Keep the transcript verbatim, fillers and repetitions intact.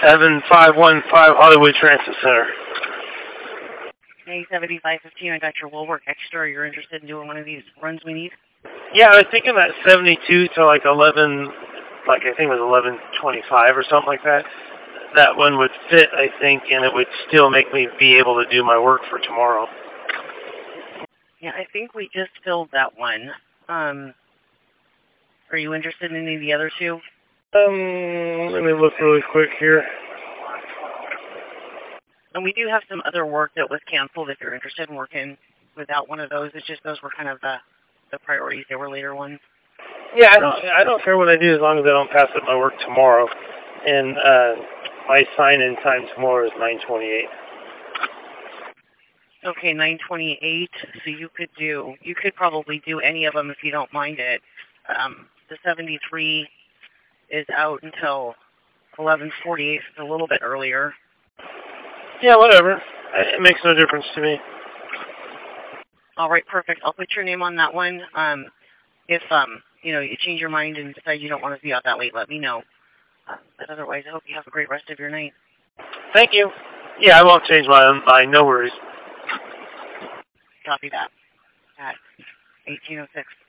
seven five one five Hollywood Transit Center. A seventy-five fifteen, I got your Woolwork Extra. You're interested in doing one of these runs we need? Yeah, I was thinking that seventy-two to like eleven, like I think it was eleven twenty-five or something like that. That one would fit, I think, and it would still make me be able to do my work for tomorrow. Yeah, I think we just filled that one. Um, are you interested in any of the other two? Um, let me look really quick here. And we do have some other work that was canceled if you're interested in working without one of those. It's just those were kind of the, the priorities. They were later ones. Yeah, I don't, I don't care what I do as long as I don't pass up my work tomorrow. And uh, my sign-in time tomorrow is nine twenty-eight. Okay, nine twenty-eight. So you could do, you could probably do any of them if you don't mind it. Um, the seventy-three is out until eleven forty-eight. It's a little bit earlier. Yeah, whatever. It makes no difference to me. All right, perfect. I'll put your name on that one. Um, if um, you know, you change your mind and decide you don't want to be out that late, let me know. Uh, but otherwise, I hope you have a great rest of your night. Thank you. Yeah, I won't change my mind. No worries. Copy that. At eighteen oh six.